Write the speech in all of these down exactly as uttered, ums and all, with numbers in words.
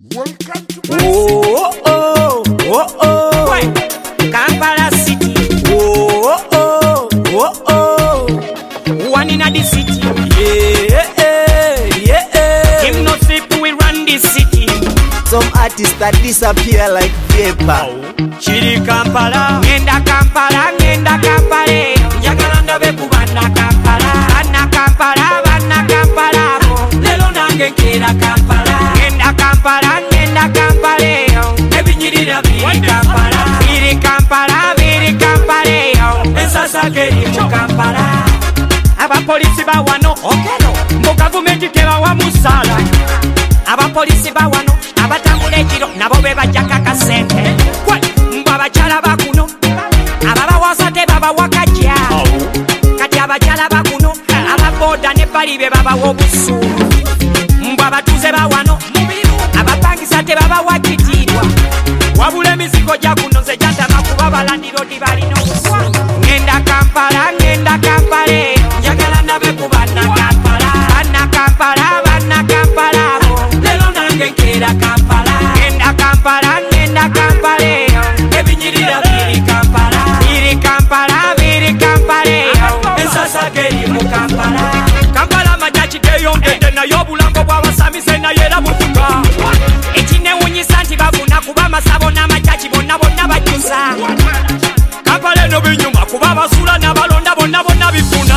Welcome to my Oh, city. oh, oh, oh, Why? Kampala City, oh, oh, oh, oh, one in the city. yeah, yeah. Him no sleep, we run this city. Some artists that disappear like vapor. Chiri Kampala, ngenda Kampala, ngenda Kampala. Njagala ndabe kubana Kampala, bana Kampala, bana Kampala. Lelo nange nkera Kampala, ngenda Kampala, ngenda Kampala. Ebinyirira biri Kampala, biri Kampala, biri Kampala. Ensasa keri mu Kampala. Abapolisi bawano okero, mu gavumenti tebawa musala. Abapolisi bawano abatambula ekiro nabo be bajjako akasente. Mbwe abakyala bakuno ababawasa tebabawa kajja. Kati abakyala bakuno ababoda ne bali be babawa obusuulu. Mbwe abatuuze bawano abapangisa tebabawa kitiibwa. Wabula emizigo gya kuno nze gyantama kuba balandiroodi balina obuswa. Ngenda Kampala, ngenda Kampala, njagala ndabe ku banna Kampala, banna Kampala, banna Kampala. Lelo nange nkera Kampala, ngenda Kampala, ngenda Kampala. Ebinyirira biri Kampala, biri Kampala, biri Kampala. Ensasa geri mu Kampala. Kampala majaji geyongedde naye obulambo bw'abasamise naye era buvuga. Ekinewunyisa nti bafuna kuba amasabo n'amajaji bonna bonna bajjuza. Kampala eno binyuma kuba abasula n'abalonda bonna bonna bifuna.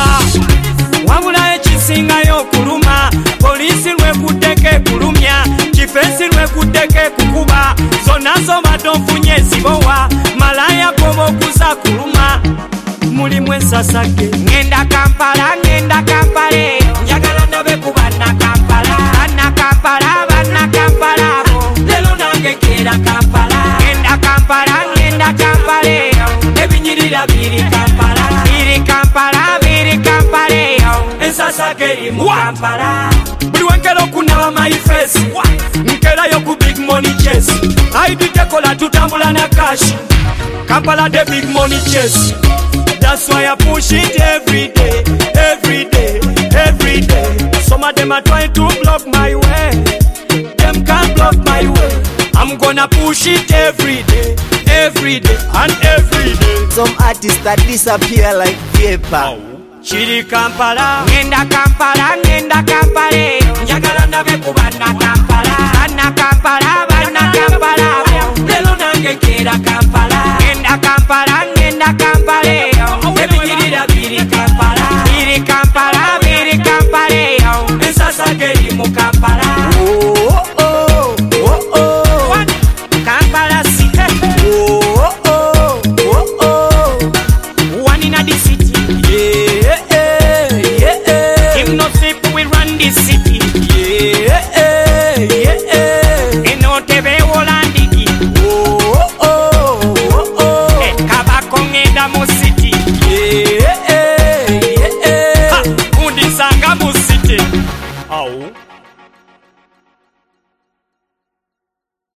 Wabula ekisingayo okuluma, poliisi lwekuddeko ekulumya, kifensi lwekuddeko ekukuba. Zonna z'obadde onfunye ezibowa, malaya goma okuza kuluma. Mulimu ensasage. Ngenda Kampala, ngenda Kampala, njagala ndabe ku banna Kampala, banna Kampala, banna Kampala. Lelo nange nkera Kampala, ngenda Kampala, ngenda Kampala. Ebinyirira biri Kampala, biri Kampala, biri Kampala. Ensasa geri mu Kampala. Buli wenkera okunaba my face, nkerayo ku big money chase. Aidi tekola tutambula na cash, Kampala the big money chase. That's why I push it every day, every day, every day. Some of them are trying to block my way, them can't block my way. I'm gonna push it every day, every day, and every day. Some artists that disappear like vapor. Chiri Kampala, ngenda Kampala, ngenda Kampala. Njagala ndabe ku banna Kampala, banna Kampala, banna Kampala. Lelo nange nkera Kampala, ngenda Kampala, ngenda Kampala. Ebinyirira biri Kampala, biri Kampala, biri Kampala. Ensasa geri mu Kampala. Oh, oh, oh, oh, Kampala City, oh, oh, oh, oh, one in the city. yeah.